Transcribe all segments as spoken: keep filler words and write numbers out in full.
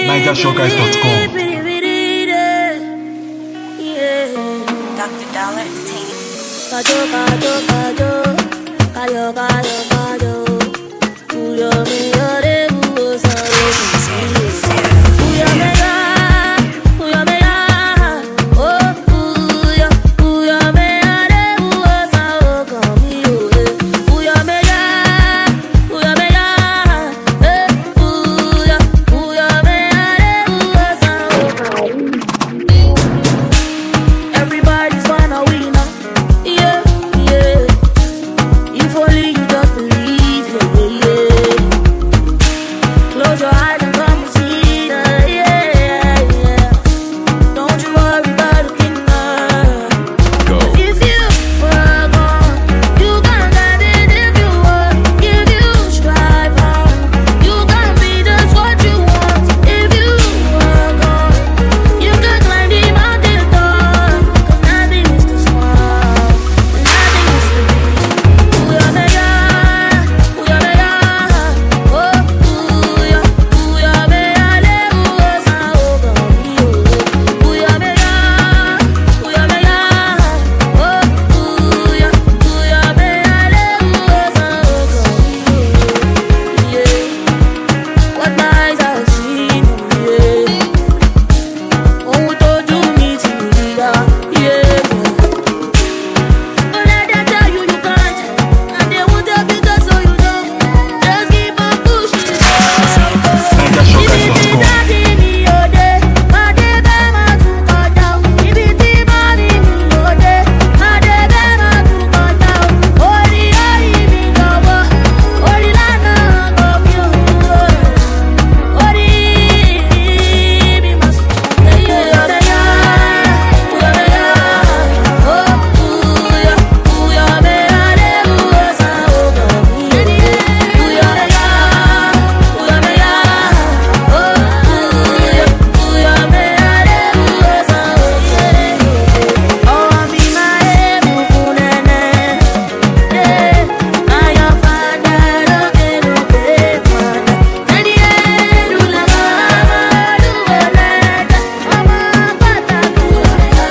niger showguys dot com. Doctor Dollar Entertainment. Kajo, kajo, kajo, kajo, kajo, kajo. Uyo me yore, uyo sare, uyo me ya, uyo me ya, oh uyo, uyo me yore, uyo sare, kami uyo, uyo me ya, uyo me ya, eh uyo, uyo me yore, uyo sare, kami. Everybody's wanna win. Yeah, yeah. If only you don't believe, yeah, yeah. Close your eyes and come and see that, yeah, yeah. Don't you worry about a thing, Go. if you were gone, you can get it if you work, if you strive hard, you can be just what you want. If you were gone, you can climb the mountain top, 'cause nothing is too small, nothing is too big. Uya me ya, uya me ya, oh uya, uya me ya le uya sa oga mi o. Uya me ya, uya me ya, oh uya, uya me ya le uya sa oga mi o. Yeah, what eyes have seen, yeah. Ohun tójú mi ti rí ya, yeah. But let them tell you you can't, and they won't tell you just so you know. Just keep on pushing on. niger showguys dot Ibi tí com. dáàdì mi ò dé, má dé bẹ́ẹ̀ má tún kọjá o. Ibi tí mọ́mì mi ò dé, má dé bẹ́ẹ̀ má tún kọjá o. Orí orí mi jọ̀wọ́, orí lánàá kò mí ò. Orí mi má sùn. Uya me ya, uya me ya, oh uya, uya me ya le uya sa oga mi. Uya me ya, uya me ya, oh uya, uya me ya le uya sa oga mi. Oh mi ma e mu funene, eh, I am father of the father. Tani e du la mama du oleta, mama pata ku ya,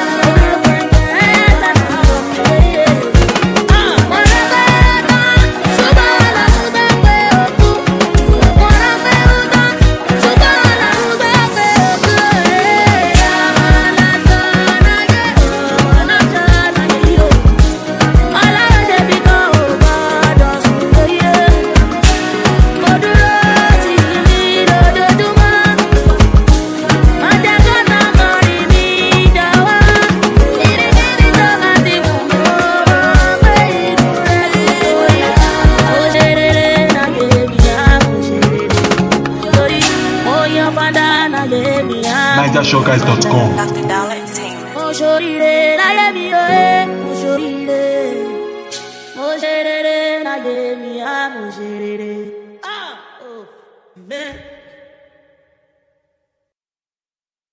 niger showguys dot com. Doctor Dollar Entertainment. mo ṣoríire láyé mi o ẹ mo ṣoríire mo ṣe rere láyé mi á mo ṣe rere.